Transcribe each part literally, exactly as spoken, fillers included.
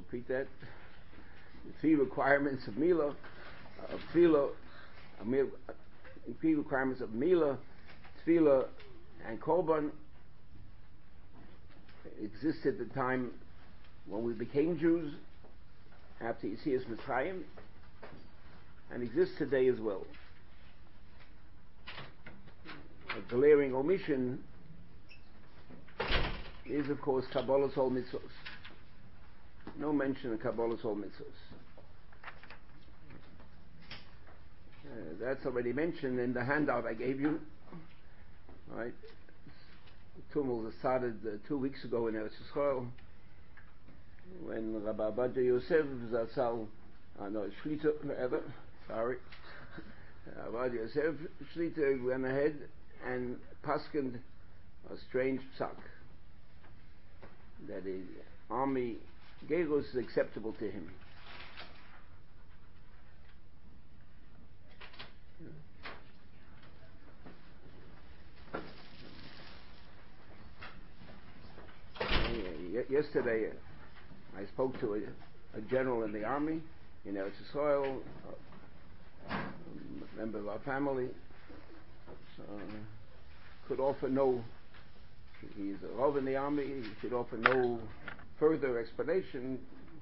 repeat that. The three requirements of Mila, of Tefillah, the three requirements of Mila, Tefillah, and Korban existed at the time when we became Jews, after Yetzias Mitzrayim, and exists today as well. A glaring omission is, of course, Kabbalas Ol Mitzvos. No mention of Kabbalas Ol Mitzvos. Uh, that's already mentioned in the handout I gave you. Right? The tumult started uh, two weeks ago in Eretz Yisrael, when Rabbi Abadya Yosef Zatzal, uh, no, Shlita, rather, sorry, Rabbi Yosef Shlita went ahead and paskened a strange psak, that the army Gerus is acceptable to him. Yesterday I spoke to a, a general in the army in Eretz Yisrael, a member of our family, uh, could offer no, he's a Rav in the army, he could offer no further explanation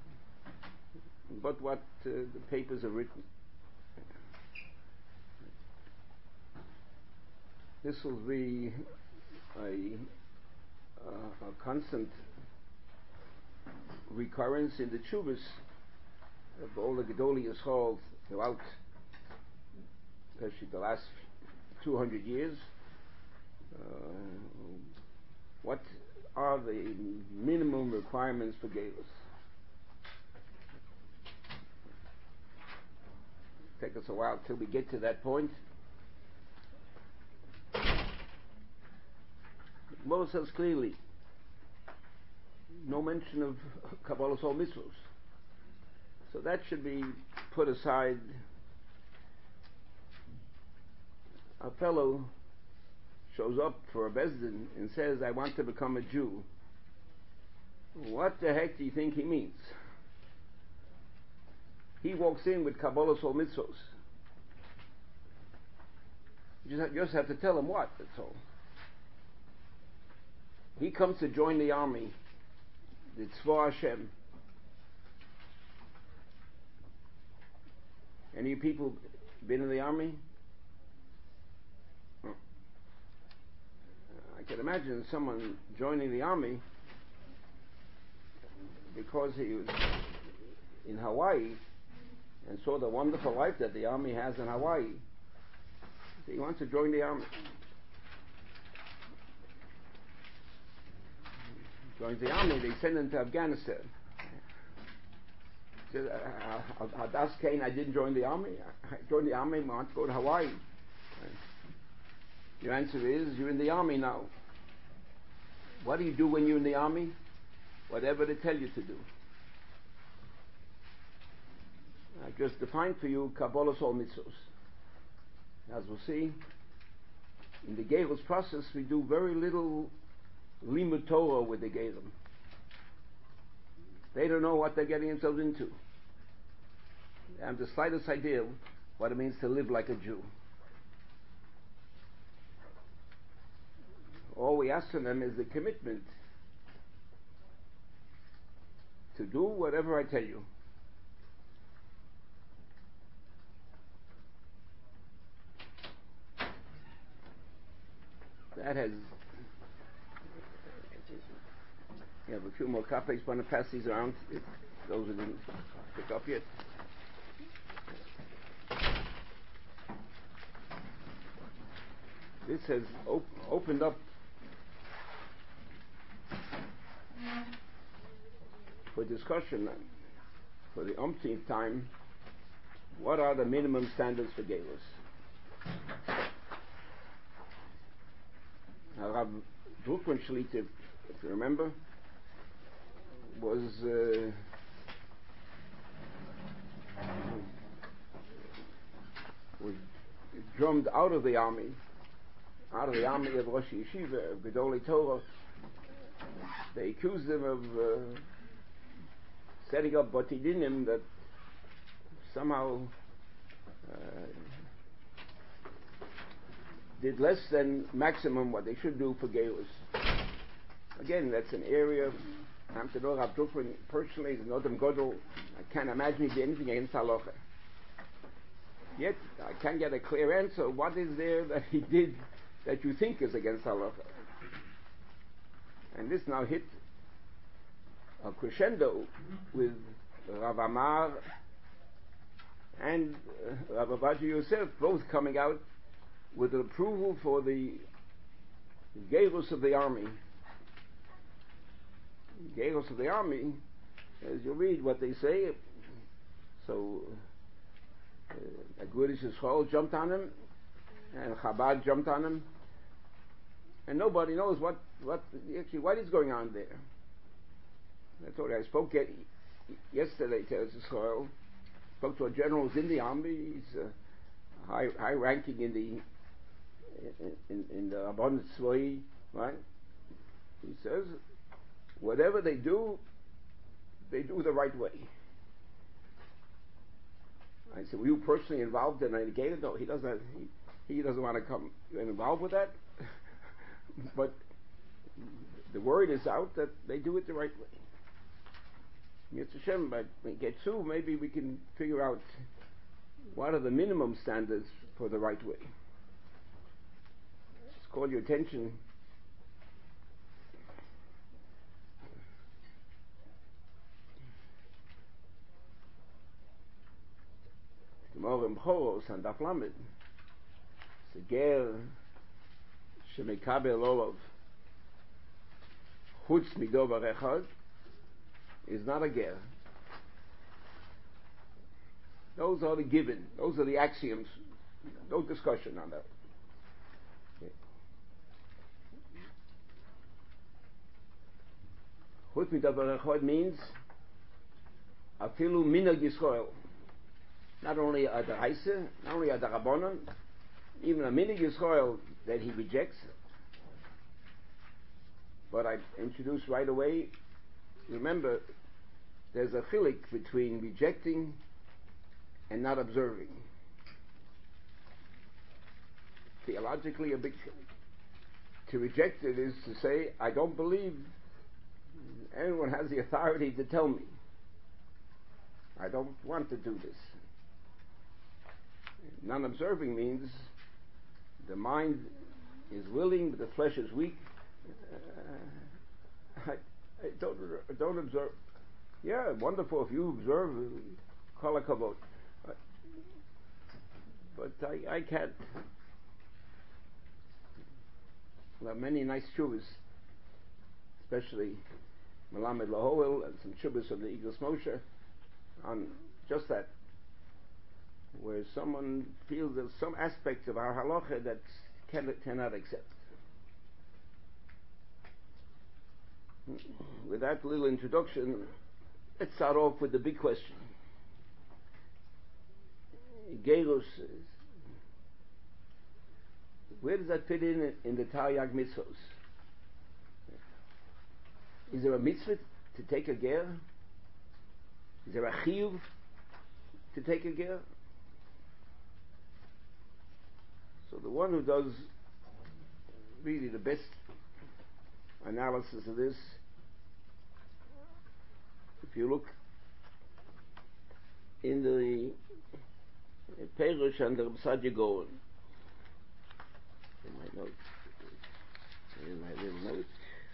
but what uh, the papers have written. This will be a, uh, a constant recurrence in the tshuvas of all the Gedolei Yisrael throughout, especially the last two hundred years. Uh, what are the minimum requirements for Geilus? Take us a while till we get to that point. Moses says clearly, no mention of Kabbalas Ol Mitzvos. So that should be put aside. A fellow shows up for a Bezdin and says, I want to become a Jew. What the heck do you think he means? He walks in with Kabbalas Ol Mitzvos. You just have, you just have to tell him what, that's all. He comes to join the army, the Tzva Hashem. Any people been in the army? Oh. I can imagine someone joining the army because he was in Hawaii and saw the wonderful life that the army has in Hawaii. So he wants to join the army. Joins the army, they send him to Afghanistan. He says, Hadas Kane, I didn't join the army. I joined the army, I want to go to Hawaii. Your answer is, you're in the army now. What do you do when you're in the army? Whatever they tell you to do. I just defined for you Kabbalas Ol Mitzvos. As we'll see, in the Geilus process, we do very little Limud Torah with the Gerim. They don't know what they're getting themselves into. They have the slightest idea what it means to live like a Jew. All we ask from them is the commitment to do whatever I tell you. That has. You have a few more copies. Want to pass these around? If those who didn't pick up yet. This has op- opened up for discussion for the umpteenth time. What are the minimum standards for Geilus? Rav Druckmann Shlita, if you remember, was uh, was drummed out of the army, out of the army of Rosh Yeshiva, of Gedolei Torah. They accused him of uh, setting up botidinim that somehow uh, did less than maximum what they should do for Geirus. Again, that's an area. I'm to know Rav Dufrin personally, the Nodam Godel. I can't imagine he did anything against halacha. Yet I can't get a clear answer. What is there that he did that you think is against halacha? And this now hit a crescendo with Rav Amar and uh, Rav Avadia Yosef both coming out with an approval for the Geirus of the army. Geirus of the army, as you read what they say, so uh, Agudas Yisrael jumped on him, and Chabad jumped on him, and nobody knows what, what actually what is going on there. I told you, I spoke get, yesterday to Yisrael, spoke to a general who's in the army. He's uh, high high ranking in the in, in, in the Abundant Tzvoi, right? He says, whatever they do, they do the right way. I said, were you personally involved in any game? No, he doesn't. He, he doesn't want to come involved with that. But the word is out that they do it the right way. Mitzvah Shem, but when we get through, maybe we can figure out what are the minimum standards for the right way. Just call your attention. Gemara in Choros and Daf Lamed. Seger shemekabel olav chutz midovar echad is not a ger. Those are the given. Those are the axioms. No discussion on that. Chutz midovar echad means afilu minhag Yisrael. Not only a deraisa, not only a darabonon, even a minhag Yisrael that he rejects. But I introduced right away, remember, there's a chilik between rejecting and not observing. Theologically, a big chilik. To reject it is to say, I don't believe anyone has the authority to tell me. I don't want to do this. Non-observing means the mind is willing, but the flesh is weak. Uh, I, I don't, don't observe. Yeah, wonderful if you observe. Kol hakavod. But I, I can't. There are many nice shuvas, especially Melamed Lahoel and some shuvas of the Igros Moshe on just that, where someone feels there's some aspects of our halacha that can, cannot accept. With that little introduction, let's start off with the big question. Geirus, where does that fit in in the Taryag mitzvos? Is there a mitzvah to take a ger? Is there a chiyuv to take a ger? So the one who does really the best analysis of this, if you look in the Perush and the Sadia Gaon, in my notes, in my little notes,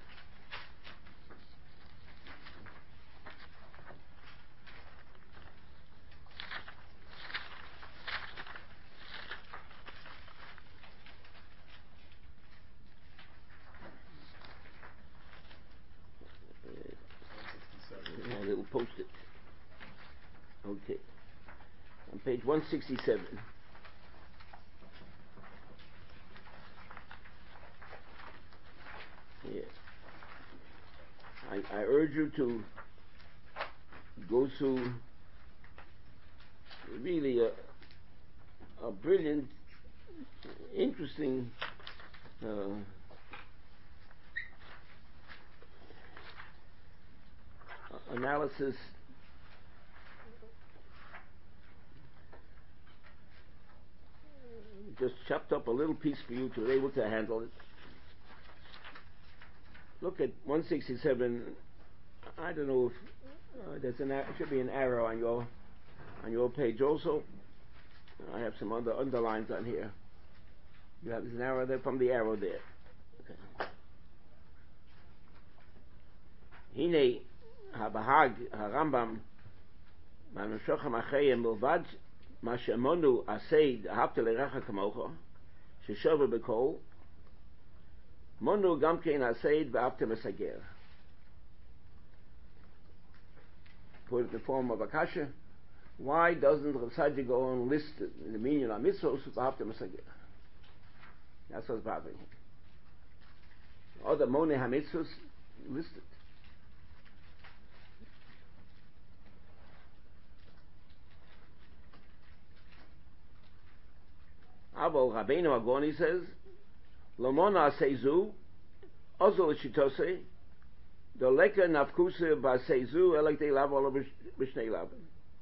post-it. Okay. On page one sixty-seven. Yeah. I, I urge you to go through really a, a brilliant, interesting uh, analysis just chopped up a little piece for you to be able to handle it. Look at one sixty-seven. I don't know if uh, there's an ar- should be an arrow on your on your page also. I have some other underlines on here. You have an arrow there from the arrow there. Okay. Hine habahag harambam manushocham achayim milvad ma shemonu aseid ahavta lerecha kamocha sheshova bekol monu gam kein aseid v'ahavta mesager. Put it in the form of a kasha. Why doesn't Rav Saadia go and list the meaning of mitzvos v'ahavta mesager? That's what's bothering him. Other monei hamitzvos listed. Avol Rabbeinu Agoni says, "Lomona seizu, ozol shitose, doleka nafkuse ba seizu elekte lavol b'shnei lavan."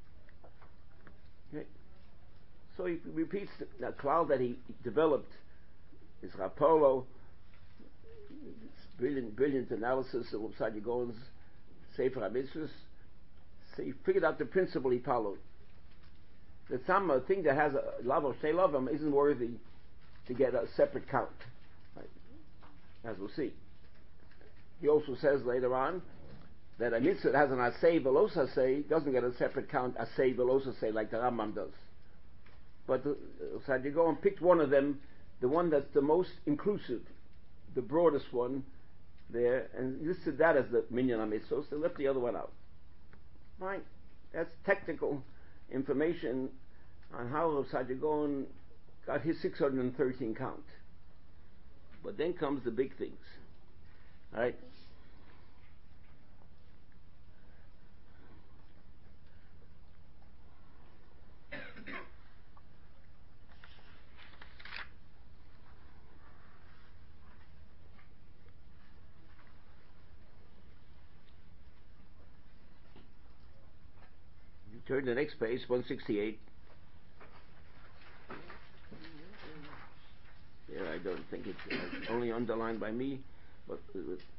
So he repeats the cloud that he developed. His Rapolo, brilliant, brilliant analysis of Rav Saadia Gaon's Sefer HaMitzvos. So he figured out the principle he followed. That some uh, thing that has a love or shnei lavim isn't worthy to get a separate count, right? As we'll see. He also says later on that a mitzvah that has an asay velos asay doesn't get a separate count asay velos asay like the Rambam does. But Rav Saadia Gaon picked one of them, the one that's the most inclusive, the broadest one there, and listed that as the minyan ha-mitzvos, and left the other one out. Right? That's technical information on how Rav Saadia Gaon got his six hundred thirteen count. But then comes the big things. Right? Turn to the next page, one sixty-eight. Here, I don't think it's uh, only underlined by me, but uh,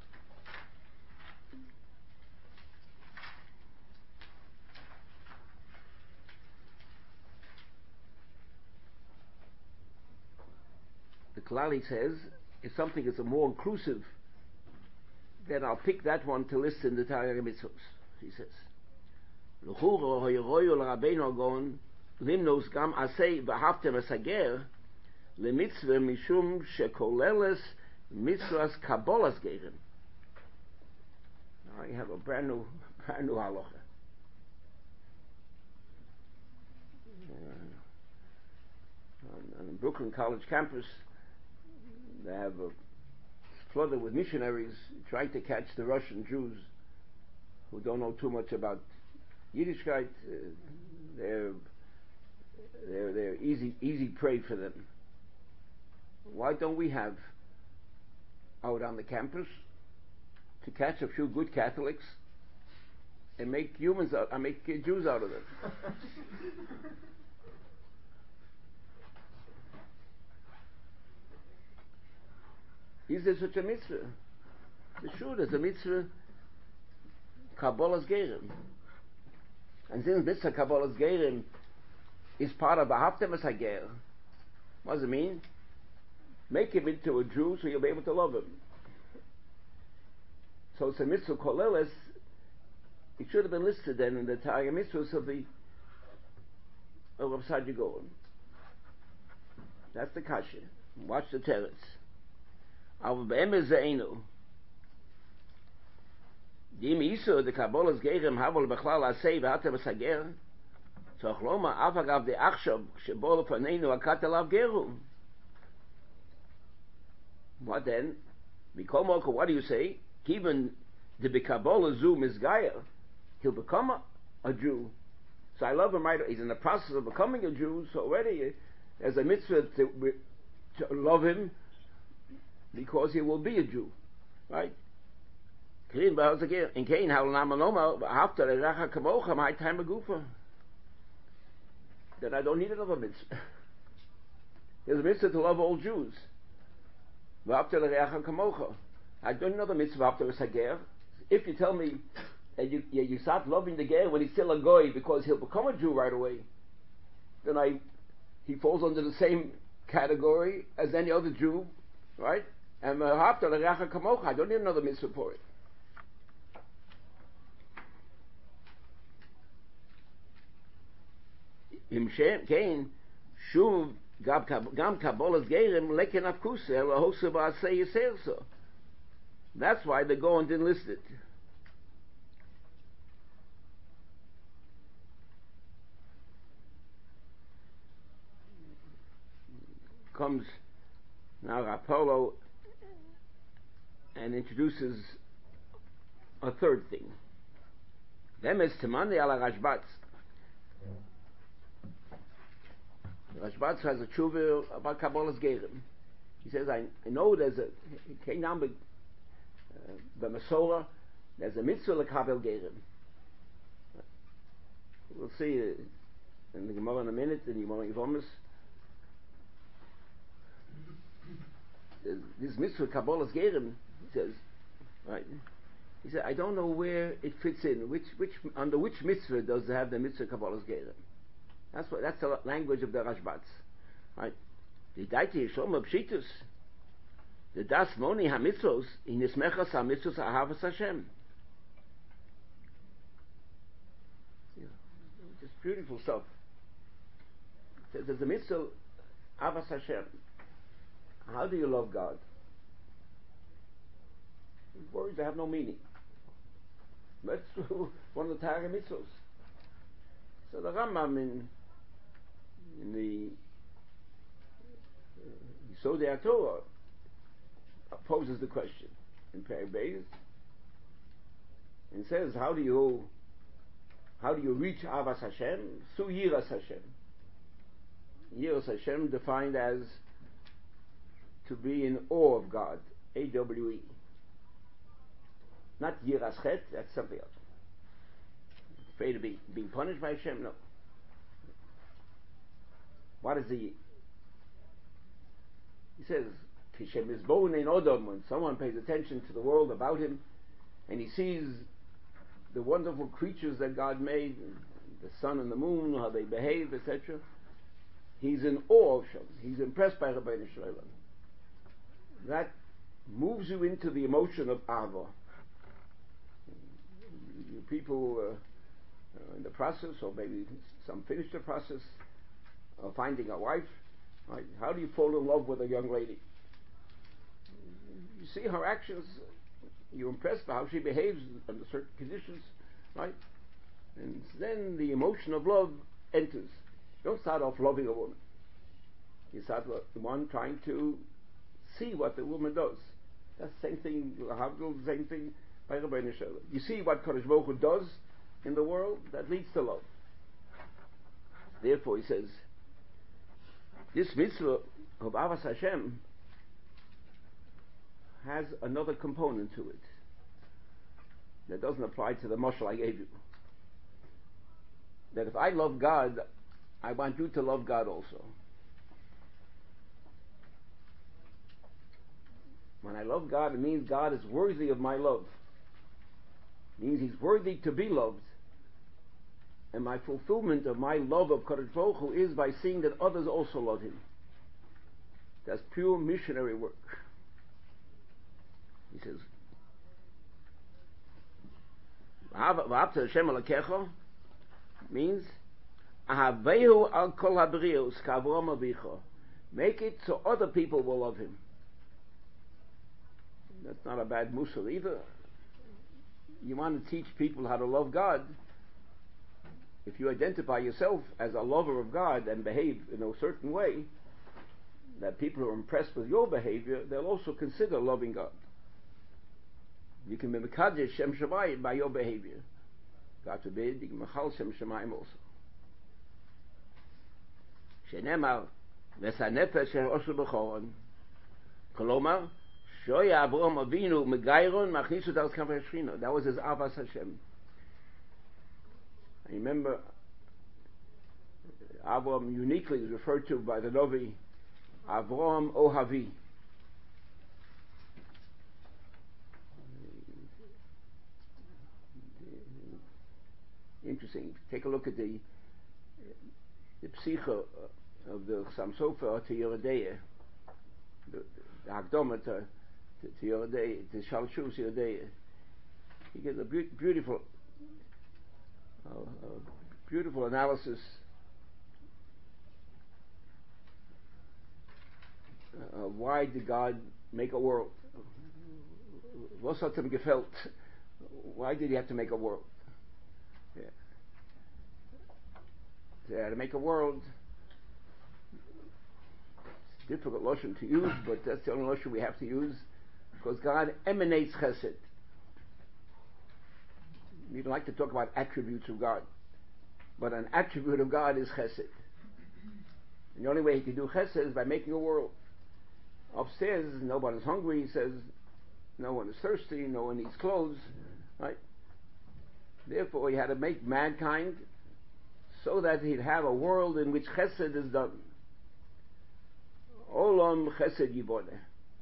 the Klali says if something is a more inclusive, then I'll pick that one to list in the Torah Mitzvos. He says. L'churo hoyroyu l'Rabbeinu Gaon limnos gam asay v'ahavta mesager lemitzvah mishum shekoleles mitzvahs kabolas geren. Now you have a brand new, brand new halacha. Uh, on, on Brooklyn College campus, they have a, flooded with missionaries trying to catch the Russian Jews who don't know too much about Yiddishkeit. Uh, they're they're they're easy easy prey for them. Why don't we have out on the campus to catch a few good Catholics and make humans out, and make Jews out of them? Is there such a mitzvah? Sure, there's a mitzvah Kabbalah's Gerim. And since this Kabbalah's Gerim is part of Ahavta Mesager, what does it mean? Make him into a Jew so you'll be able to love him. So it's a mitzvah koleles. It should have been listed then in the Torah mitzvahs of the of Rav Saadia Gaon. That's the kasha. Watch the teretz. Aber be'emes ze'enu. Dim iso de Kabbalah's Gerim havol bechlal asay v'hata v'sager. Tzorch loma af agav de achshav shebo lefaneinu akat elav geru. What then? Mikomok, what do you say? Even the Kabbalah zu misgayer, he'll become a, a Jew. So I love him right. He's in the process of becoming a Jew. So already there's a mitzvah to, to love him because he will be a Jew, right? In Cain, how namanoma after the racha kamocha my time a goofer. Then I don't need another mitzvah. There's a mitzvah to love all Jews. V'after l'reacha kamocha. I don't know the mitzvah after a sager. If you tell me that you, you, you start loving the ger when he's still a goy because he'll become a Jew right away, then I, he falls under the same category as any other Jew, right? And after l'reacha kamocha, I don't need another mitzvah for it. Im kein shuv gam kabolas gerim leken afkuse lahose ba'asei yiserso. That's why the Gaon didn't list it. Comes now Rapolo and introduces a third thing. Them is Timani ala Rashbatz. Rashbatz has a tshuva about Kabbalah's Gerim. He says, I, I know there's a, it came down by the Masorah, there's a mitzvah l'kabel Gerim. We'll see uh, in the Gemara in a minute, in the Gemara Yevomis. This mitzvah Kabbalah's Gerim, he says, right? He said, I don't know where it fits in. Which, which, under which mitzvah does it have the mitzvah Kabbalah's Gerim? That's what. That's the language of the Rashbatz, right? The daiti yishom pshitus, the das moni hamitzvos in nismechas hamitzvos ahavas Hashem. Just beautiful stuff. It says there's a mitzvah ahavas Hashem. How do you love God? Words that have no meaning. That's one of the Torah mitzvos. So the Rambam in in the Yisodei HaTorah poses the question in Perek Beis and says, how do you how do you reach Avas Hashem? Through Yiras Hashem. Yiras Hashem defined as to be in awe of God, A W E. Not Yiras Chet, that's something else. Afraid of be, being punished by Hashem? No. What is the... He says, Kishem is born in Odom, when someone pays attention to the world about him, and he sees the wonderful creatures that God made, the sun and the moon, how they behave, et cetera. He's in awe of Hashem. He's impressed by Rabbeinu Shalom. That moves you into the emotion of Ava. You people uh, uh, in the process, or maybe some finish the process of finding a wife, right? How do you fall in love with a young lady? You see her actions, you're impressed by how she behaves under certain conditions, right? And then the emotion of love enters. You don't start off loving a woman. You start with one trying to see what the woman does. That's the same thing, the same thing by Rabbeinu Shalom. You see what Kadosh Baruch Hu does in the world, that leads to love. Therefore, he says, this mitzvah of Avas Hashem has another component to it that doesn't apply to the mashal I gave you. That if I love God, I want you to love God also. When I love God, it means God is worthy of my love. It means He's worthy to be loved. And my fulfillment of my love of Kadosh Baruch Hu is by seeing that others also love Him. That's pure missionary work. He says, V'avta Hashem alakecha means Ahavehu al kol habrios kavrom avicha. Make it so other people will love Him. That's not a bad musar either. You want to teach people how to love God. If you identify yourself as a lover of God and behave in a certain way, that people who are impressed with your behavior, they'll also consider loving God. You can be mekadesh Shem Shamayim by your behavior. God forbid, you can mechal Shem Shamayim also. Shenemar, v'sanefesh she'oshu b'choron. Kolomar, shoya Avraham Avinu megayron machnisu das kaveh Shechina. That was his Avas Hashem. I remember Avraham uniquely is referred to by the Novi Avram Ohavi. Interesting. Take a look at the the psyche of the Chassam Sofer to Yeridea, the, the Hakdama to, to, to Yeridea, to Shalshus Yeridea. You get a be- beautiful, uh, uh, beautiful analysis uh, why did God make a world? Was hat ihm gefällt? Why did he have to make a world? Yeah. He had to make a world. It's a difficult lotion to use, but that's the only lotion we have to use, because God emanates chesed. We don't like to talk about attributes of God, but an attribute of God is chesed. And the only way he can do chesed is by making a world. Upstairs, no one is hungry, he says, no one is thirsty, no one needs clothes, right? Therefore, he had to make mankind so that he'd have a world in which chesed is done. Olam chesed yiboneh.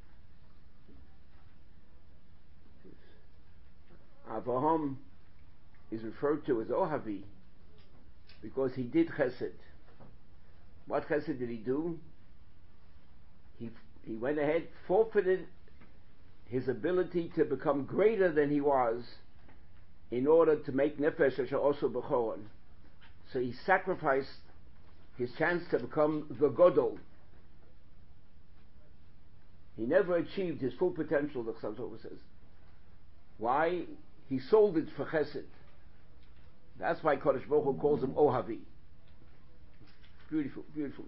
Avraham is referred to as Ohavi because he did chesed. What chesed did he do? He he went ahead, forfeited his ability to become greater than he was in order to make nefesh asher also b'choron. So he sacrificed his chance to become the Godol. He never achieved his full potential, the Chassam Sofer says. Why? He sold it for chesed. That's why Kodesh Baruch Hu calls him Ohavi. Beautiful, beautiful.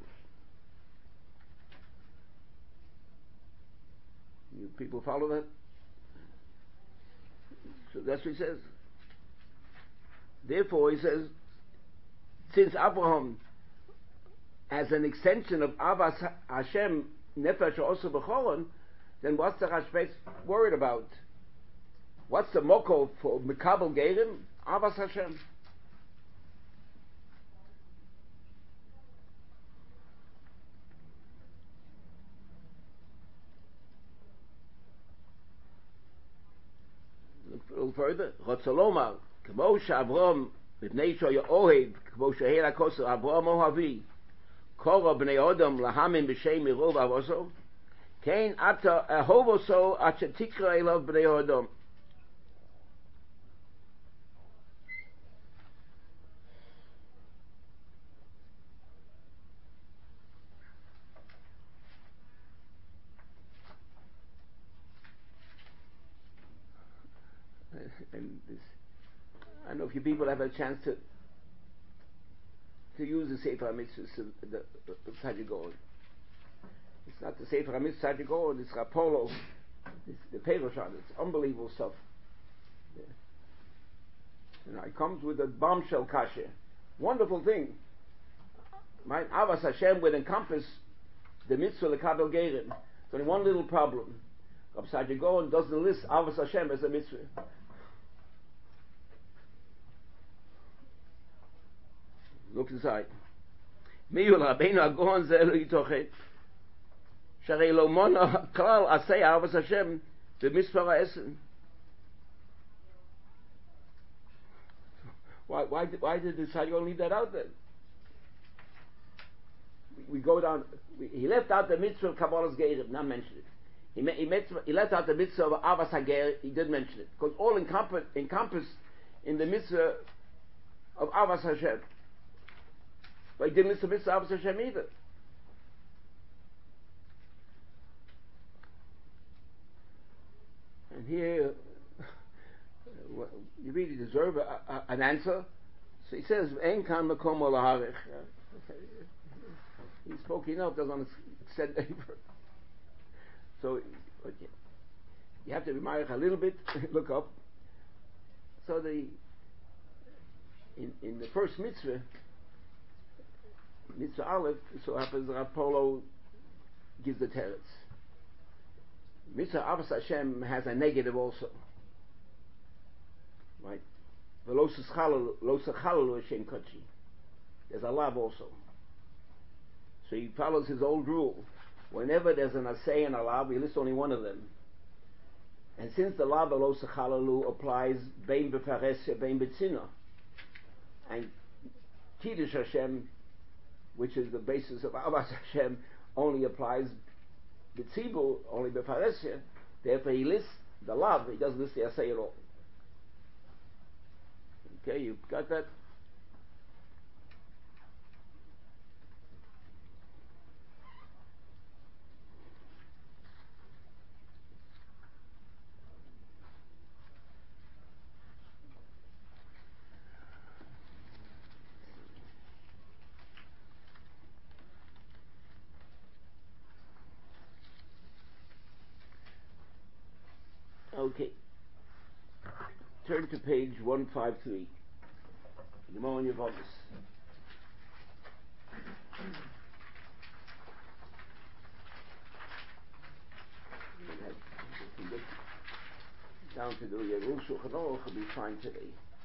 You people follow that? So that's what he says. Therefore, he says, since Abraham, as an extension of Avas Hashem, Nefesh also B'choron, then what's the Rashbetz worried about? What's the moko for Mekabel Gerim? Avas Hashem. Look a little further. Rotzalomar, Kmo Shavrom, B'nei Shoya Ohev, Kmo Shehel HaKosu, Avrom Ohavi, Koro B'nei Odom, Lahamim B'Shem Mirov Avoso, Kein Ata Ahovoso, Acha Tikra Elov B'nei Odom. And this, I don't know if you people have a chance to to use the Sefer HaMitzvahs of the Tzaddik Gaon. It's not the Sefer HaMitzvahs Tzaddik Gaon, it's Rapolo, it's the Perush on it. It's unbelievable stuff. Yeah. You know, it comes with a bombshell kasha. Wonderful thing. My Avas Hashem would encompass the mitzvah lekabel gerim. There's only one little problem. Rav Tzaddik Gaon doesn't list Avas Hashem as a mitzvah. Look inside. Miyul Rabbeinu HaGaon ze elo yitochet. Sharei lo mona klal asay Avas Hashem b'mitzvah ha'esen. Why, why, why did the Tzaddik Gaon leave that out then? We, we go down. We, he left out the mitzvah of Kabbalah's Gerim, not mention it. He, me, he, met, he left out the mitzvah of Avas HaGer. He did mention it because all encompass, encompassed in the mitzvah of Avas Hashem. But he didn't list the mitzvah of Avas Hashem either. And here, you really deserve a, a, an answer. So he says, "Ein kan makom olaharich." He spoke enough, doesn't extend any further. So okay. You have to be married a little bit, look up. So the in in the first mitzvah, mitzvah Aleph, so happens Rav Polo gives the teretz. Mitzvah Avas Hashem has a negative also. Right? There's a love also. So he follows his old rule. Whenever there's an assay and a lav, we list only one of them. And since the lav alo sechalalu applies bein befaresya, bein betzina, and Kiddush Hashem, which is the basis of Avas Hashem, only applies betzibur, only befaresya, therefore he lists the lav, he doesn't list the assay at all. Okay, you got that? Okay. Turn to page one fifty-three. Gemara in Yevamos. Down to the Yerusha Shulchan Aruch will be fine today.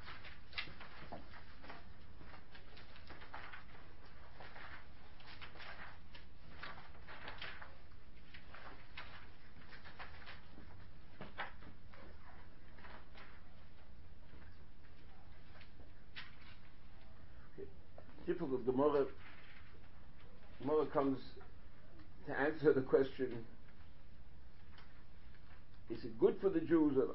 Difficult. The Gemara, Gemara comes to answer the question: is it good for the Jews or not?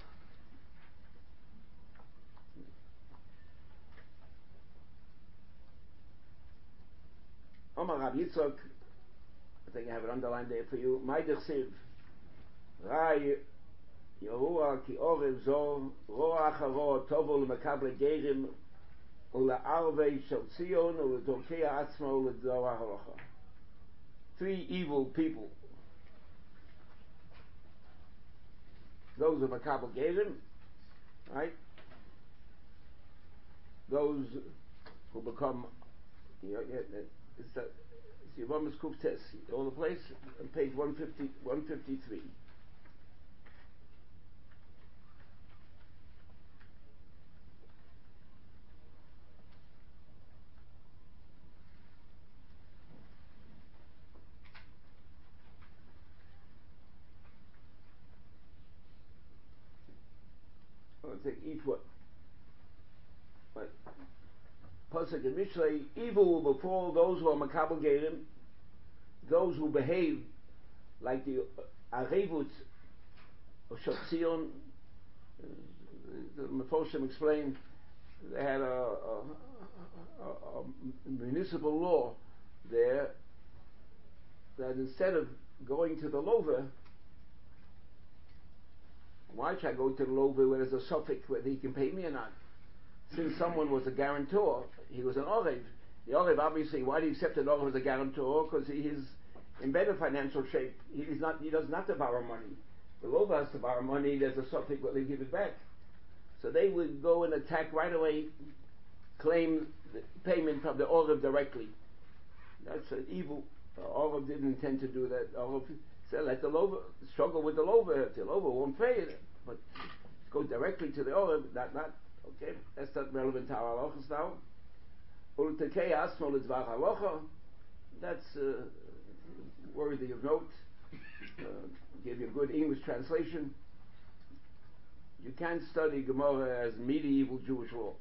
Omar Rav Yitzchak, I think I have it underlined there for you. Ma'idech Siv, Rai Yehuah ki Orev Zor, Roa Acharo Tovo L'Makable Gerim. Three evil people. Those are Makabel Gerim, right? Those who become, you know, it's that it's Yevamos Kuf Tes, all the place on page one fifty, one fifty-three. Take each one. Right. Pasuk in Mishlei, evil will befall those who are Makabel Gerim, those who behave like the Arevut of Shatzion. The Mefoshim explained they had a, a, a, a municipal law there that instead of going to the lover, why should I go to the lover where there's a suffix whether he can pay me or not? Since someone was a guarantor, he was an Orev. The Orev obviously, why do you accept an Orev as a guarantor? Because he is in better financial shape. He is not. He does not have to borrow money. The lover has to borrow money. There's a suffix whether they give it back. So they would go and attack right away, claim the payment from the Orev directly. That's an evil. The Orev didn't intend to do that. Orev said, let the lover struggle with the lover. The lover won't pay it, but go directly to the Orev. Not, not okay. That's not relevant to our halachas now. Ultekei asmo l'dvar halacha. That's uh, worthy of note. Uh, give you a good English translation. You can't study Gemara as medieval Jewish law.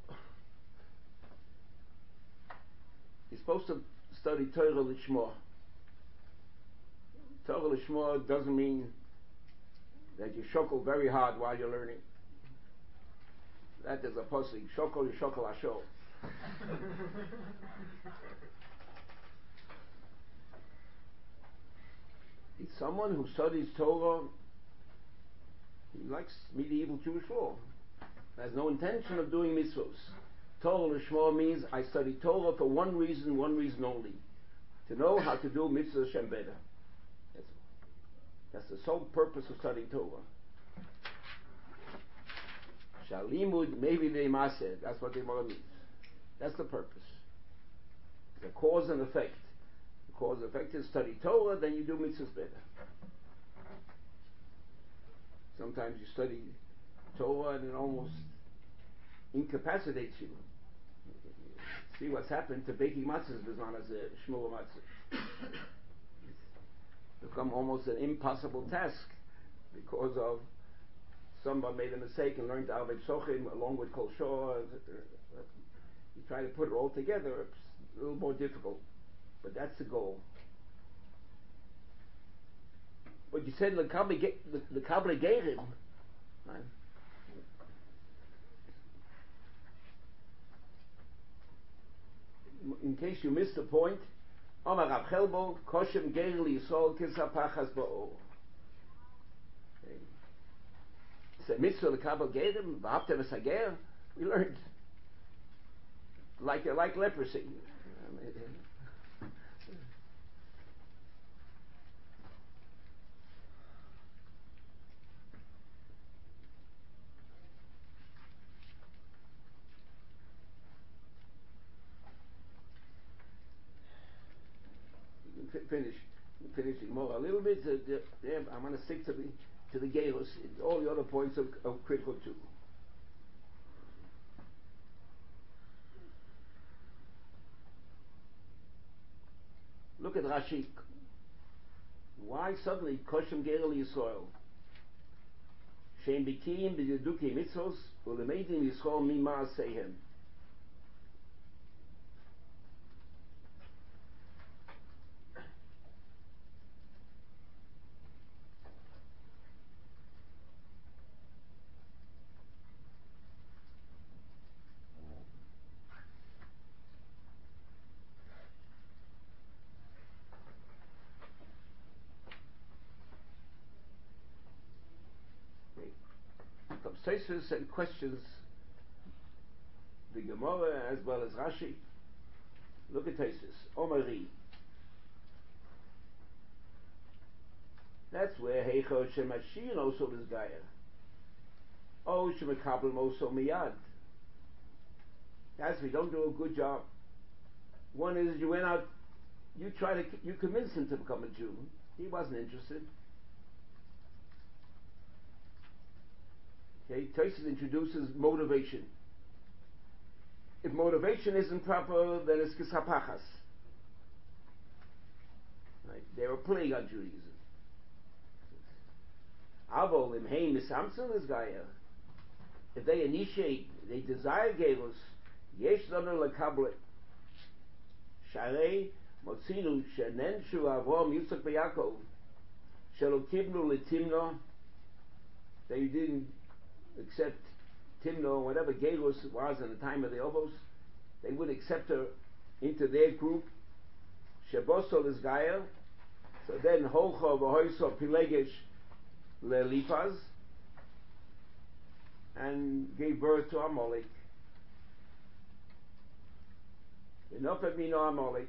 You're supposed to study Torah Lishma. Torah Lishma doesn't mean that you shokel very hard while you're learning. That is a pasuk. Shokel you shokel asho. It's someone who studies Torah. He likes medieval Jewish law. Has no intention of doing mitzvos. Torah Lishma means I study Torah for one reason, one reason only: to know how to do mitzvah Shem better. That's, that's the sole purpose of studying Torah. Shalimud, maybe they maseh. That's what the Gemara means. That's the purpose. The cause and effect. The cause and effect is study Torah, then you do mitzvahs better. Sometimes you study Torah and it almost incapacitates you. See what's happened to baking matzahs bizman as a shmua matzah. become almost an impossible task because of someone made a mistake and learned Aved Sochim along with Kol Shor. You try to put it all together, it's a little more difficult. But that's the goal. But you said the Kabbalah Gerim, right? In case you missed the point, Omar Rav Chelbo, Koshem Geir Yisrael Kisapachas Ba'or. It's a mitzvah the Kabbalah Gerim, V'haptem Esager. We learned like like leprosy. Finish, finishing more a little bit. Uh, the, yeah, I'm going to stick to the to the Geros. All the other points are, are critical too. Look at Rashi. Why suddenly Koshem Gerel Yisrael? Shem Bikim B'Yeduki Mitzvos U'Lemeidim Yisrael Mima Seihem. Tosfos and questions the Gemara as well as Rashi. Look at Tosfos. Omari. That's where Heicho Shemashir also is Gaia. Oh, Shemekabel also Miyad. That's we don't do a good job. One is you went out, you try to, you convinced him to become a Jew. He wasn't interested. Okay, Tosfos introduces motivation. If motivation isn't proper, then it's kisapachas. Right? They're a plague on Judaism. Avol im heim misamson is Gaia. If they initiate, they desire Geros, yesh lanu lekablet. Sharei motzinu shenenshu Avram Yitzchak v'Yakov shelo kibnu letimno. They didn't accept Timno, whatever Geros was in the time of the Ovos, they would accept her into their group. Shebosol is Gaia. So then Holcho v'Hoiso Pilegesh le'Elifaz, and gave birth to Amalek. Enough of me no Amalek.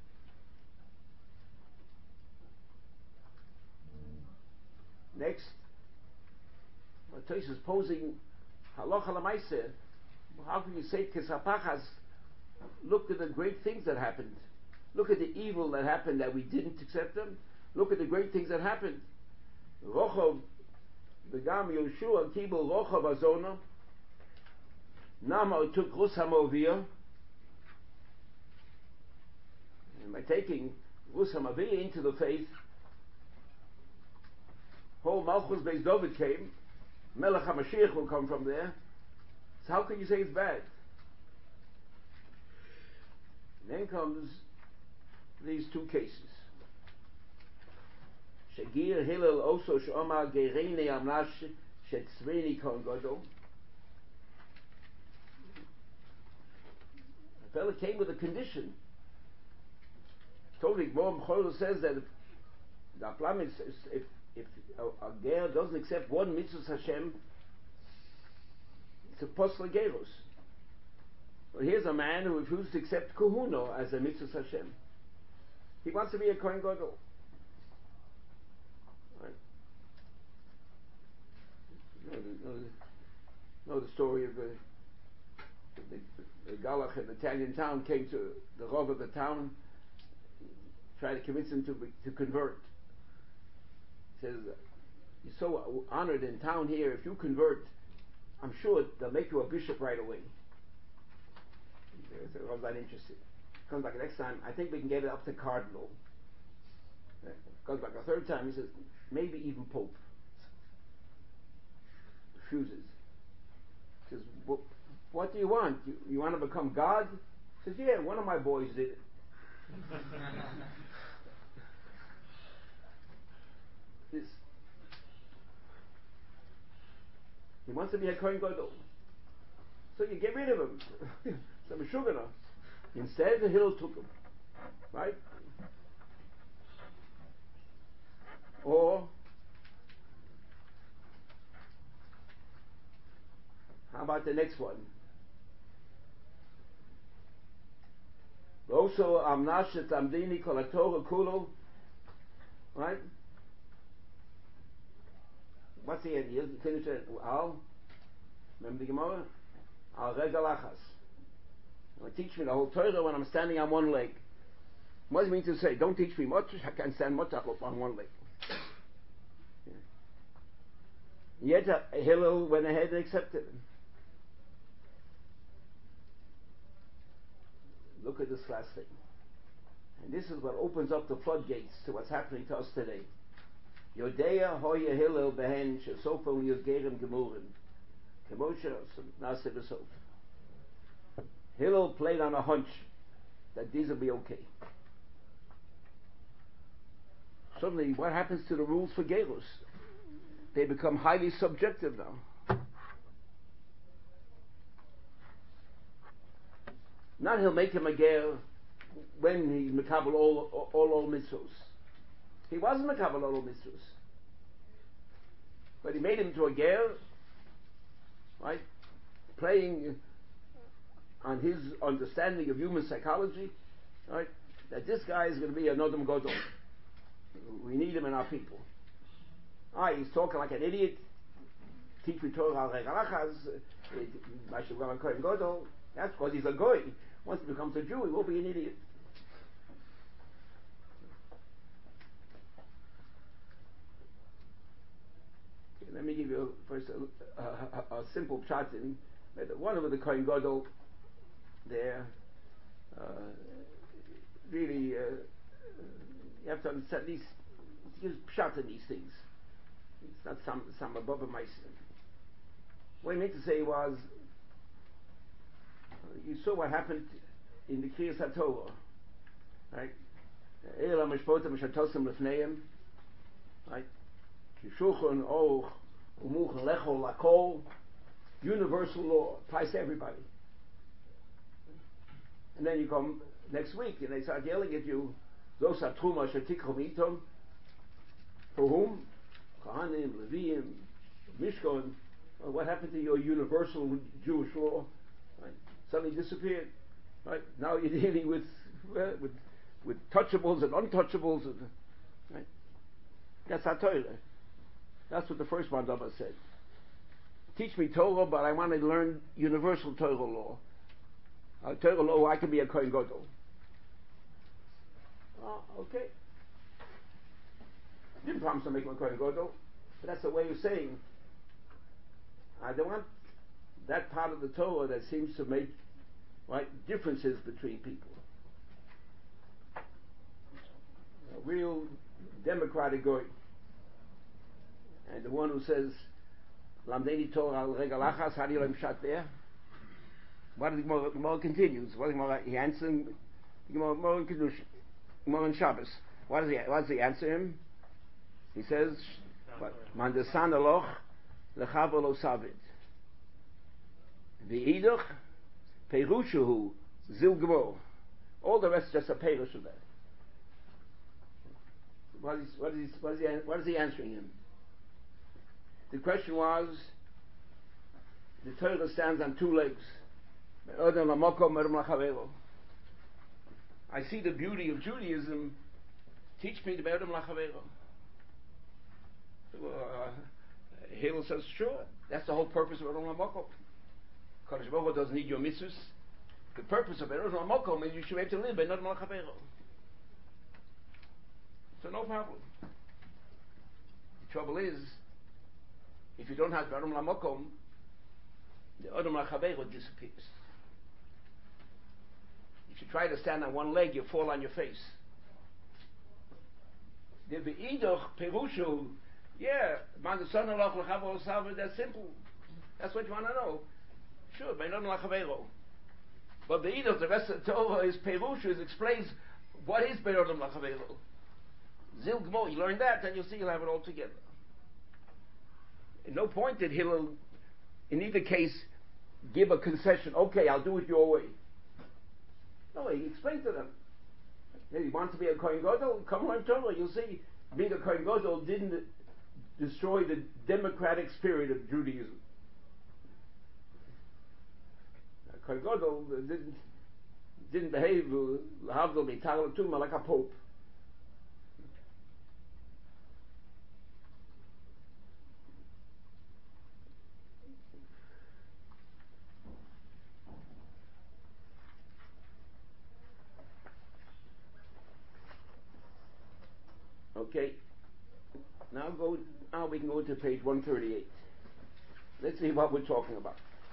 Next, Tosfos is posing halacha l'maaseh. How can you say kesapachas? Look at the great things that happened. Look at the evil that happened that we didn't accept them. Look at the great things that happened. Rochov, v'gam Yoshua kibul rochov azona. Nama took Rus Hamovia. And by taking Rus Hamovia into the faith, whole Malchus Beis David came. Melech HaMashiach will come from there. So how can you say it's bad? And then comes these two cases. Shagir Hillel also Shomar Gereine Amnash Shetzveni Kon Godol. A fellow came with a condition. Totally, Moram Chol says that if the Aplam is if if a, a ger doesn't accept one mitzvah Hashem, it's a posel geros. Well, here's a man who refuses to accept Kuhuno as a mitzvah Hashem. He wants to be a Kohen Gadol. Right? You know, the, know, the, know the story of the the, the, the Galach in the Italian town came to the Rav of the town, tried to convince him to to convert. Says, you're so honored in town here, if you convert, I'm sure they'll make you a bishop right away. So I was not interested. Comes back next time, I think we can get it up to cardinal. Goes back a third time, he says, maybe even Pope. Refuses. He says, well, what do you want? You, you want to become God? He says, yeah, one of my boys did it. This. He wants to be a Kohen Gadol. So you get rid of him. So Meshugana. Instead, the Hillel took him. Right? Or, how about the next one? Also, Amnashet Amdini Kolatora Kulo. Right? What's the end? He'll finish it. Al. Remember the Gemara? Al Regalachas. Teach me the whole Torah when I'm standing on one leg. What does it mean to say? Don't teach me much. I can't stand much on one leg. Yet uh, Hillel went ahead and accepted it. Look at this last thing. And this is what opens up the floodgates to what's happening to us today. Yodea hoya Hillel behen shesofel yuzgerim gemurim. Kemoshe nase besof. Hillel played on a hunch that these will be okay. Suddenly, what happens to the rules for Gerus? They become highly subjective now. Not he'll make him a ger when he mekabel all all all, all mitzvos. He wasn't mekabel all all mitzvos, but he made him to a ger, right? Playing on his understanding of human psychology, right? That this guy is going to be a Nodam Godol. We need him in our people. Ah, he's talking like an idiot. Teach me Torah al Regalachas. That's because he's a goy. Once he becomes a Jew, he will be an idiot. Okay, let me give you first a, a, a, a simple chart. In one of the Kohen Gadol there, uh, really, uh, you have to understand these. Gives pshat in these things. It's not some some above a mice. What I meant to say was, uh, you saw what happened in the Kriyas HaTorah, right? Eila mishpotem shatosim lefneim, right? Kishuchon och umuchen lechol lakol, universal law applies to everybody. And then you come next week and they start yelling at you, Zos hatruma shetikrom itom. For whom? Kohanim, Leviim, Mishkan. Well, what happened to your universal Jewish law? Right? Suddenly disappeared. Right? Now you're dealing with uh, with with touchables and untouchables. And, right? That's our Torah. That's what the first one of us said. Teach me Torah, but I want to learn universal Torah law. Uh, Torah law, I can be a Kohen Gadol. Oh, okay. Didn't promise to make him a Kohen Gadol, but that's a way of saying, I don't want that part of the Torah that seems to make right differences between people. A real democratic goy. And the one who says, Lamdeni Torah al Regalachas, how do you learn pshat there? What the Gemara, Gemara continues? What the Gemara, he answers him, Gemara, Gemara in Kedushin, Gemara in Shabbos. What does he, what does he answer him? He says, "Man desan aloch lechaver lo savid, v'idach perushuhu zil gmo." All the rest is just a perush of that. What is what is what is he, what is he answering him? The question was, the Torah stands on two legs. I see the beauty of Judaism. Teach me the Be'odam Lachavero. Uh, Hillel says, sure, that's the whole purpose of Be'odam Lamakom. Kadosh Baruch Hu doesn't need your mitzvahs. The purpose of Be'odam Lamakom is you should be able to live Be'odam Lachavero. So no problem. The trouble is, if you don't have Be'odam Lamakom, the Odam Lachavero disappears. If you try to stand on one leg, you fall on your face. The V'idoch Perushu, yeah, man the son of L'chavo Salva, that's simple. That's what you want to know. Sure, Beinon L'chavero. But the V'idoch, the rest of the Torah is Perushu, it explains what is Beinon L'chavero. Zil Gmo, you learn that, then you'll see you'll have it all together. At no point did Hillel, in either case, give a concession. Okay, I'll do it your way. No, he explained to them. If you want to be a Kohen Gadol, come learn Torah. You'll see, being a Kohen Gadol didn't destroy the democratic spirit of Judaism. A Kohen Gadol didn't, didn't behave l'havdil mital tuma like a pope. Okay, now go. Now we can go to page one thirty-eight. Let's see what we're talking about.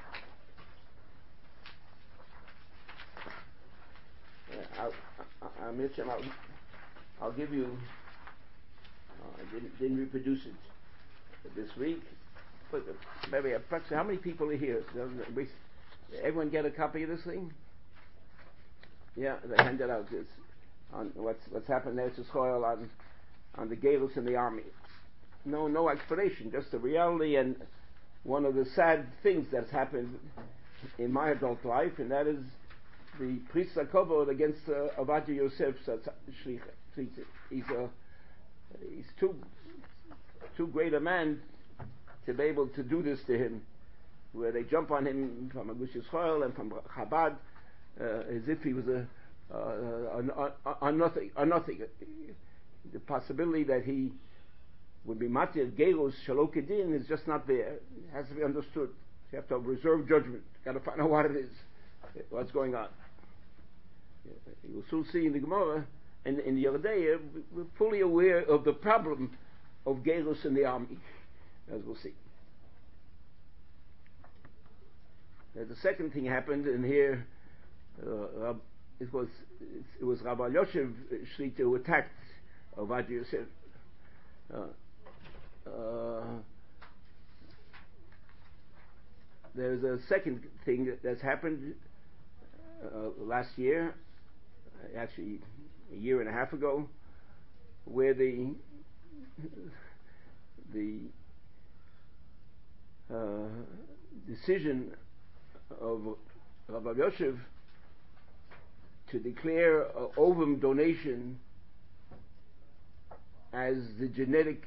Uh, I'll, I'll, I'll, I'll, I'll give you. Uh, I didn't, didn't reproduce it this week, but maybe approximately how many people are here? So we, everyone get a copy of this thing? Yeah, they hand it out. It's on what's what's happened there to Schoel on. on the Galus in the army. No, no explanation, just the reality and one of the sad things that's happened in my adult life, and that is the priest's kavod against uh, Avadia Yosef Shlich. He's a, he's too too great a man to be able to do this to him, where they jump on him from Agush Yisrael and from Chabad uh, as if he was a, uh, a, a, a nothing, a nothing. The possibility that he would be matir gerus shelo kedin is just not there. It has to be understood. You have to have reserve judgment. Got to find out what it is, what's going on. You'll soon see in the Gemara and in the Yeridea, we're fully aware of the problem of gerus in the army, as we'll see. Now, the second thing happened, and here uh, it was it was Rabbi Yoshev Shlita who attacked Avadia Yosef. Uh, uh, there's a second thing that's happened uh, last year, actually a year and a half ago, where the the uh, decision of Rabbi Yosef to declare uh, ovum donation as the genetic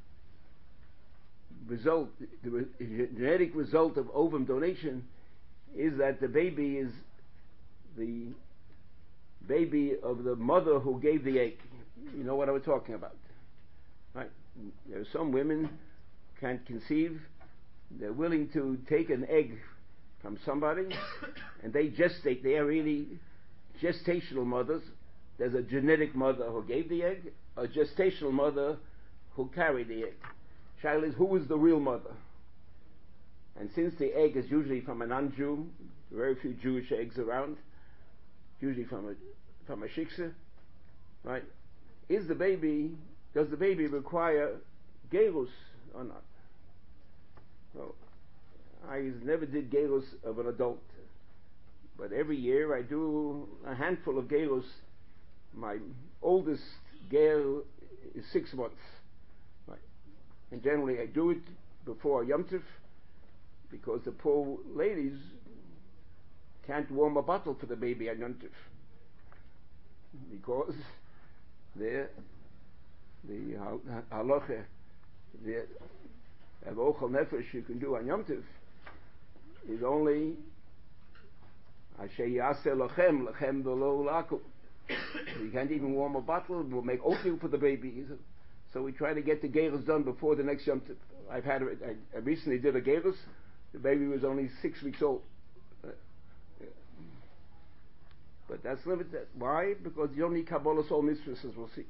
result, the re- genetic result of ovum donation is that the baby is the baby of the mother who gave the egg. You know what I was talking about, right? There are some women can't conceive; they're willing to take an egg from somebody, and they gestate. They are really gestational mothers. There's a genetic mother who gave the egg, a gestational mother who carried the egg. Child is, who is the real mother? And since the egg is usually from a non-Jew, very few Jewish eggs around, usually from a from a shiksa, right? Is the baby? Does the baby require gerus or not? Well, I never did gerus of an adult, but every year I do a handful of gerus. My oldest ger is six months, right? And generally I do it before Yom Tov, because the poor ladies can't warm a bottle for the baby on Yom Tov, because the the halacha, the avochel nefesh you can do on Yom Tov is only asher yaseh lachem lachem v'lo lakum. You can't even warm a bottle. We'll make oatmeal for the baby. So we try to get the gerus done before the next Yom Tov. I've had I, I recently did a gerus. The baby was only six weeks old. Uh, yeah. But that's limited. Why? Because you don't need Kabbalah soul mistress, as we'll see.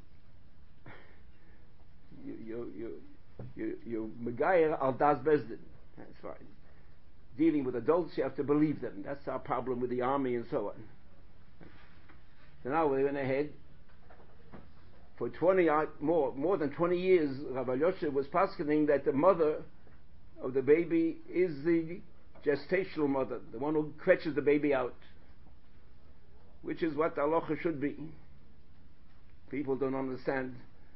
you you you you you Megayer al das bezdin. That's fine. Dealing with adults, you have to believe them. That's our problem with the army and so on. So now we went ahead for twenty more more than twenty years, Rabbi Yosef was paskening that the mother of the baby is the gestational mother, the one who fetches the baby out, which is what the halacha should be. People don't understand.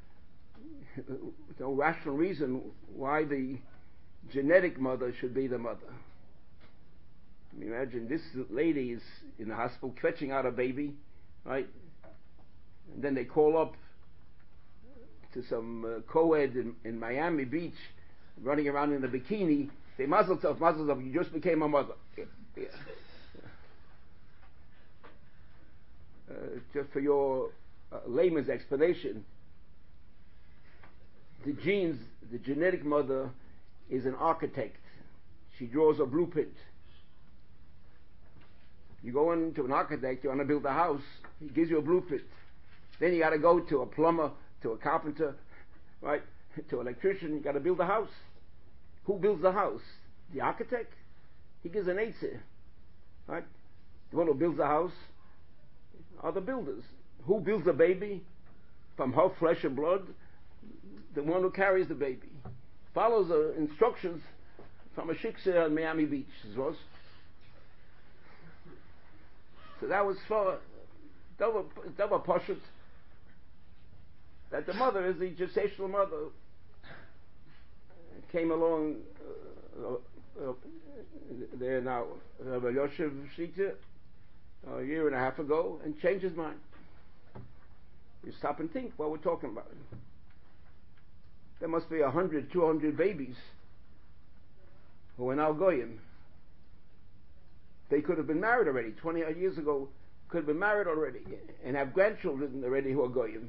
No rational reason why the genetic mother should be the mother. Imagine this lady is in the hospital fetching out a baby, right? And then they call up to some uh, co-ed in, in Miami Beach, running around in a bikini. Say, mazel tov, mazel tov, you just became a mother. Yeah. Yeah. Uh, just for your uh, layman's explanation, the genes, the genetic mother is an architect. She draws a blueprint. You go into an architect, you want to build a house, he gives you a blueprint. Then you got to go to a plumber, to a carpenter, right, to an electrician, you got to build a house. Who builds the house? The architect? He gives an eitzah, right? The one who builds the house are the builders. Who builds the baby? From her flesh and blood? The one who carries the baby. Follows the instructions from a shiksa on Miami Beach. Was. So that was for double pashut, that the mother is the gestational mother. Came along uh, uh, uh, there now, Rabbi Yosef Shlita, a year and a half ago, and changed his mind. You stop and think what we're talking about. There must be a hundred, two hundred babies who are now goyim. They could have been married already. Twenty years ago, could have been married already and have grandchildren already who are goyim.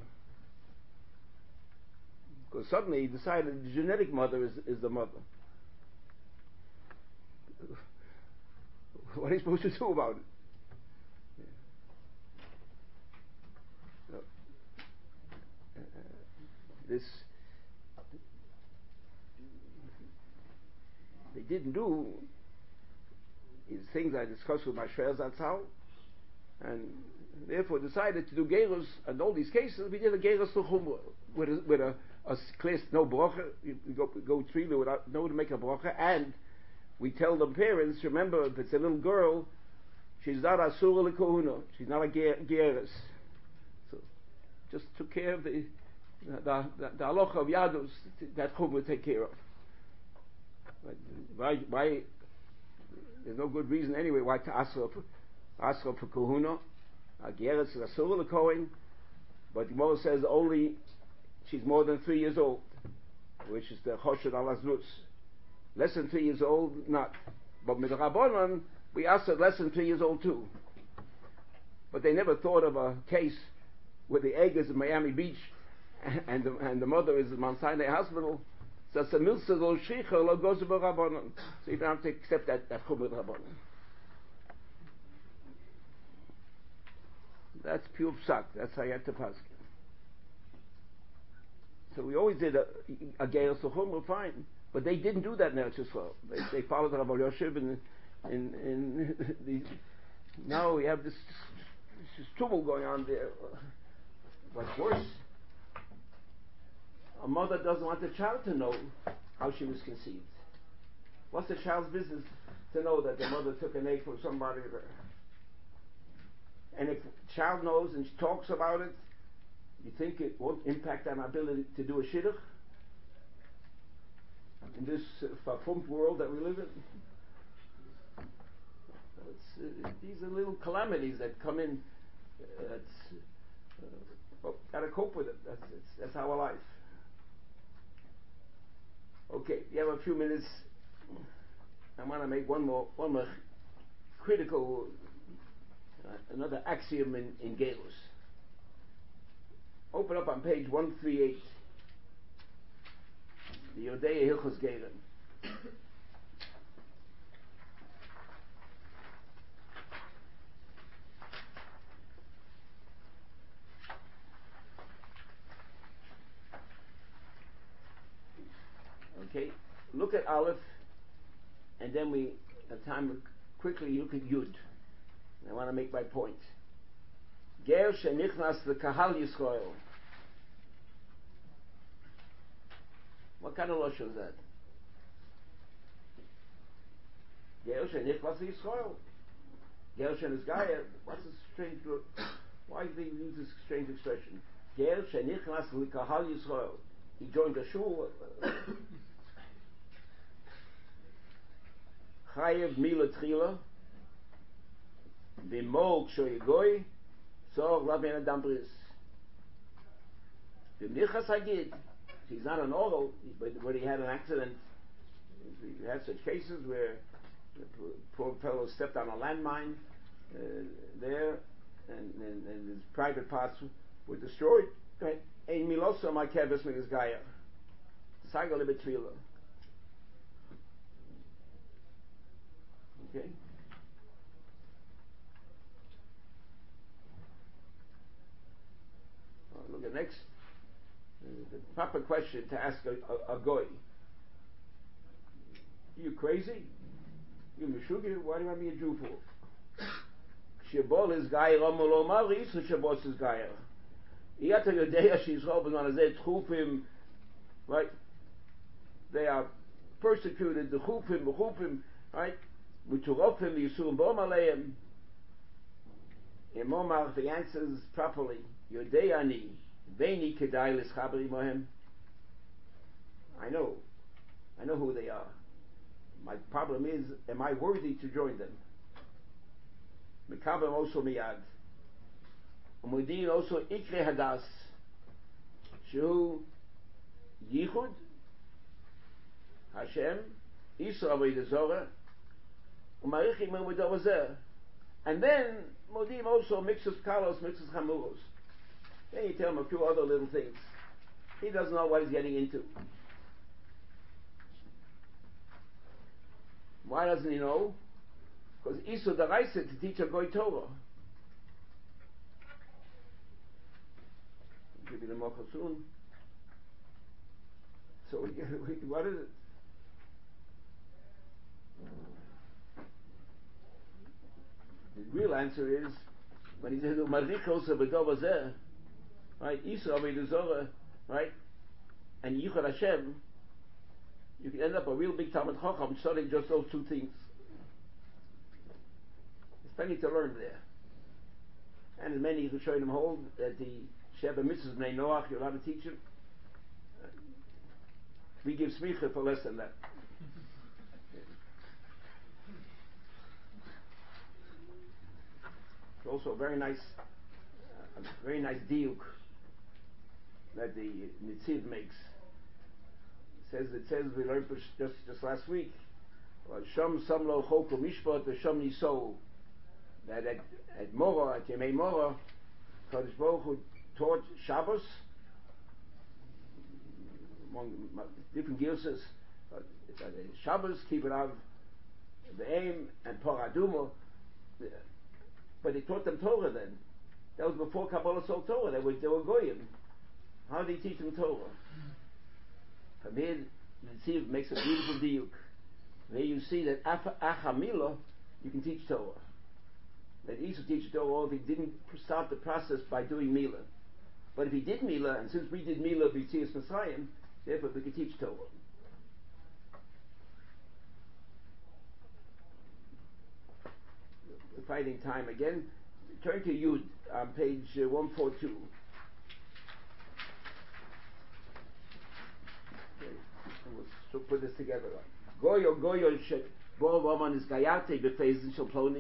Because suddenly he decided the genetic mother is, is the mother. What are you supposed to do about it? This they didn't do is things I discussed with my Shreya Zatzal, and therefore decided to do gerus. And all these cases, we did a gerus l'chumra with a, with a, a class, no bracha. You go go three without no to make a bracha, and we tell the parents, remember, if it's a little girl, she's not a surah l'kohuna, she's not a gerus. So just took care of the the the, the halacha of yadus that chum would take care of. Why why? There's no good reason anyway why to ask her for, ask her for kahuna. A gerus is a surah l'kohen, but the Gemara says only she's more than three years old, which is the choshed al aznus. Less than three years old, not. But with the Rabbanon, we asked her less than three years old too. But they never thought of a case where the egg is in Miami Beach and the, and the mother is in Mount Sinai Hospital. So it's a milsa lo shricha lo goes to Rabbanon. So you don't have to accept that that chum with Rabbanon. That's pure psak. That's how you have to pass. So we always did a, a gerus l'chum, we're fine. But they didn't do that in Eretz Yisrael. They, they followed Rabbi Yosef, and in, in the, now we have this, this trouble going on there. What's worse, a mother doesn't want the child to know how she was conceived. What's the child's business to know that the mother took an egg from somebody? And if the child knows and she talks about it, you think it won't impact on our ability to do a shidduch? In this verfumpt uh, world that we live in, it's, uh, these are little calamities that come in. Uh, that's uh, well, gotta cope with it. That's it's, that's our life. Okay, you have a few minutes. I want to make one more one more critical uh, another axiom in in Gerus. Open up on page one thirty-eight. The Yodei Hilchos Geren. Okay, look at Aleph, and then we, at time quickly look at Yud. I want to make my point. Ger shenichnas lekahal Yisrael. What kind of Lashon is that? Ger shenichlas Yisrael. Ger shenisgaya. What's this strange? Why do they use this strange expression? Ger shenichlas likahal Yisrael. He joined a shul. Chayev mila tchila. V'mol kshoyigoy. So Rabbeinu Adam Bris. V'mnichas hagid. He's not an oral, but when he had an accident, we had such cases where the poor fellow stepped on a landmine uh, there, and, and, and his private parts were destroyed. Ein milosa my kevis migas gaya. Sagal betrila. Okay. Oh, look at next. Uh, the proper question to ask a, a, a goy. You crazy? You mishugi? Why do you want to be a Jew for? Shebol is gaya ramolomar isu shebos is gaya. Iyata yodeya she's hoping on a zed chufim, right? They are persecuted. The chufim, the chufim, right? Muturofim yisurim bom aleim. In Momar, the answers properly. Yodeyani. Veini kedai l'schaber imohem. I know. I know who they are. My problem is, am I worthy to join them? Mekabel also miyad. Umudin also ikre hadas. Shu yichud Hashem Yisra avodah zorah umarichim avodah zeh. And then Modim also mixes kalos, mixes chamuros. Then you tell him a few other little things. He doesn't know what he's getting into. Why doesn't he know? Because Isu Daraisa to teach a Goy Torah. I'll give you the mocha soon. So what is it? The real answer is when he says Marichos of Adovazeh, right? Isra Avodah, right? And Yichud Hashem, you can end up a real big Talmud Chacham studying just those two things. There's plenty to learn there. And as many who showing him hold that the Sheba Mitzvahs Bnei Noach, you're allowed to teach him. We give smicha for less than that. It's also a very nice, uh, a very nice diuk that the Nitziv makes. It says it says we learned just just last week. Shom Samlo Choko Mishpat the Shom Niso, that at at Mora at Yemei Mora, Kadosh Baruch Hu taught Shabbos among different gilses. Uh, Shabbos, keep it out the aim and Paradumo. But he taught them Torah then. That was before Kabbalah Sol Torah. They were they were goyim. How did he teach them Torah? From here, the Tziv makes a beautiful diuk. There you see that Achamila, you can teach Torah. That Esau teach Torah if he didn't start the process by doing Mila. But if he did Mila, and since we did Mila b'Tzias Messiah, therefore we can teach Torah. We're fighting time again. Turn to Yud on page uh, one forty-two. Okay. And we'll so put this together. Goyo goyo she bo woman is gayate befeisen shoploni.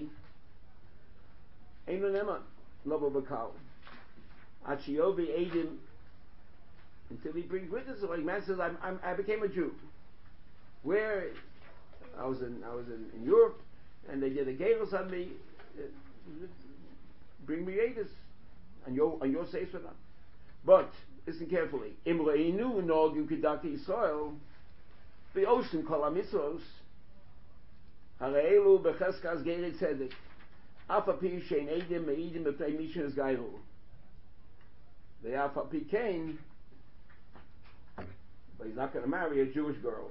Eino nema lobo bakal. Achiovi Adim until he brings witnesses. Like man says, I'm, I'm, I became a Jew. Where I was in, I was in, in Europe, and they did a galos on me. Uh, bring me Adis, and your and your safe for them. But listen carefully. Imreinu nogim kedaki Yisrael, the ocean kolamisos, hareelu becheskas geret tzedek, afapi shein Adim meidim b'pnei mishnah gairu. The afapi Cain, but he's not going to marry a Jewish girl.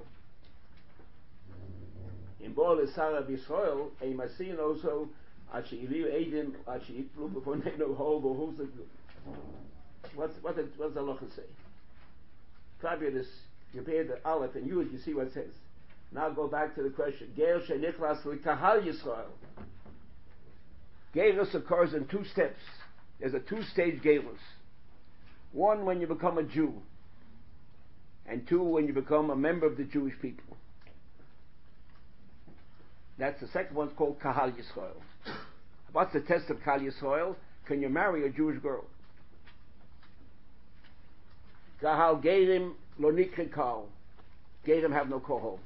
In Bol is Sarah B'Yisrael, a Masin also, Achi Iliu Eidim, Achi Itlu before they know whole, but who's the, what's, what, what's the Locha say? Fabulous You pair the Aleph and Yud, you see what it says. Now go back to the question. Ger shenichlas l'kahal Yisrael. Gerus occurs in two steps. There's a two-stage Gerus. One, when you become a Jew. And two, when you become a member of the Jewish people. That's the second one's called Kahal Yisrael. What's the test of Kahal Yisrael? Can you marry a Jewish girl? Kahal Gerim lo nikri kal. Gerim have no kohol.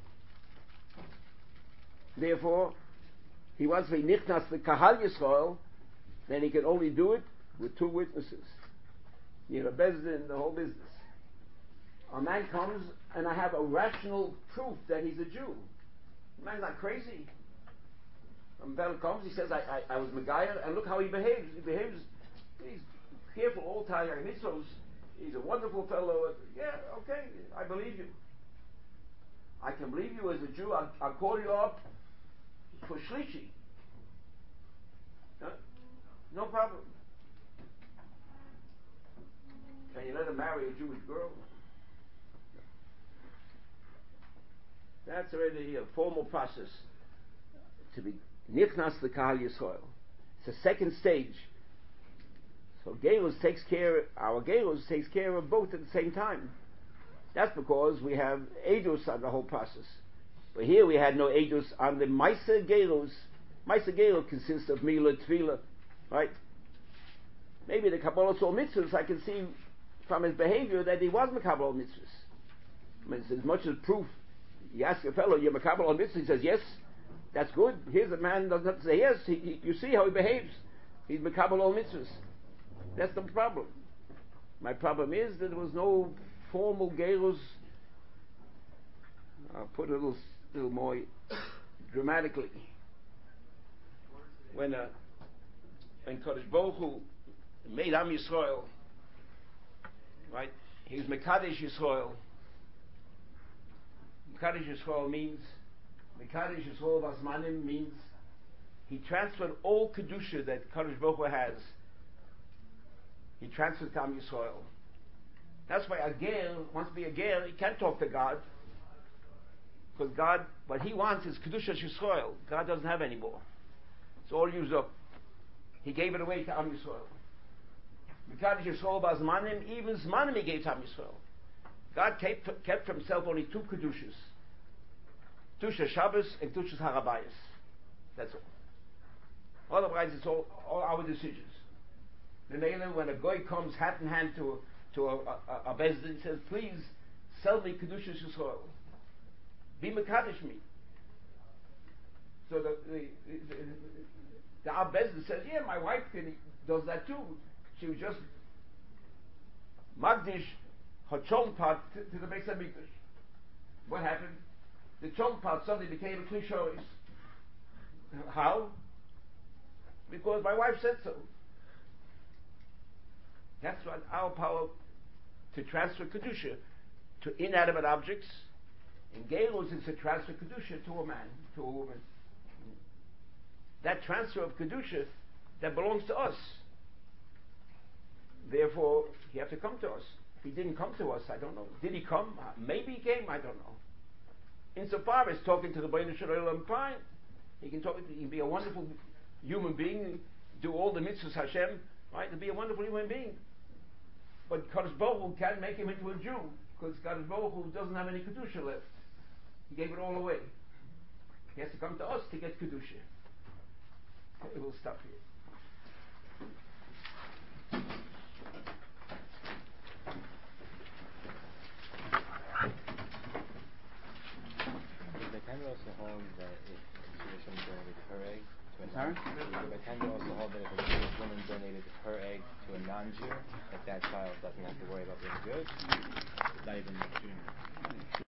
Therefore, he wants to be nichnas the Kahal Yisrael, then he can only do it with two witnesses. You know, Bezdin, the whole business. A man comes and I have a rational proof that he's a Jew. The man's not crazy. A fellow comes, he says, I, I, I was Megayer, and look how he behaves. He behaves, he's careful all time, mitzvos. He's a wonderful fellow. Yeah, okay, I believe you. I can believe you as a Jew. I'll, I'll call you up for Shlishi. No, no problem. Can you let him marry a Jewish girl? That's already a formal process to be nichnas the Kahal Yisrael. It's a second stage. So Gerus takes care, our Gerus takes care of both at the same time. That's because we have Eidos on the whole process. But here we had no Eidos on the Maisa Gerus. Maisa Gerus consists of Mila, Tvila, right? Maybe the Kabbalah Sol Mitzvahs, I can see from his behavior that he was Makabal Mitzvahs. I mean, it's as much as proof. You ask a fellow, you're Makabal Mitzvahs, he says yes, that's good. Here's a man doesn't have to say yes, he, he, you see how he behaves. He's Makabal Mitzvahs. That's the problem. My problem is that there was no formal Gerus. I'll put it a little, little more dramatically. When uh, when Kodesh Baruch Hu made Am Yisrael, right? He was Mekadesh Yisrael. Mekadesh Yisrael means Mekadesh Yisrael Basmanim means he transferred all kedusha that Kodesh Baruch Hu has. He transferred to Am Yisrael. That's why a ger wants to be a ger. He can't talk to God because God, what he wants is kedusha Yisrael. God doesn't have any more. It's all used up. He gave it away to Am Yisrael. Mekadesh Yisrael Bazmanim, even Zmanim he gave to Am Yisrael. God kept, kept for himself only two kedushas: Kedusha Shabbos and Kedusha Harabayas. That's all. Otherwise, it's all, all our decisions. The Neilim, when a goy comes hat in hand to to a, a, a bezdin, he says, "Please sell me Kedusha Yisrael. Be Mekadesh me." So the the the, the Bezdin says, "Yeah, my wife can, does that too. She was just Magdish her chong pot to, to the Beis Hamikdash." What happened? The chong pot suddenly became a Klishois. How? Because my wife said so. That's what our power to transfer kedusha to inanimate objects. In Gerus, it's a transfer kedusha to a man, to a woman. That transfer of kedusha that belongs to us. Therefore, he have to come to us. If he didn't come to us, I don't know. Did he come? Maybe he came. I don't know. Insofar as talking to the Bnei Shalom, fine. He can talk. He can be a wonderful human being, do all the mitzvahs Hashem, right? To be a wonderful human being. But Kadosh Baruch Hu can't make him into a Jew because Kadosh Baruch Hu doesn't have any kedusha left. He gave it all away. He has to come to us to get kedusha. Okay, we'll stop here. Can you also hold that if a Jewish woman donated her egg to a Sorry? non-Jew, can you also hold that if a Jewish woman donated her egg to a non-Jew, that that child doesn't have to worry about being good? Not even a Jew.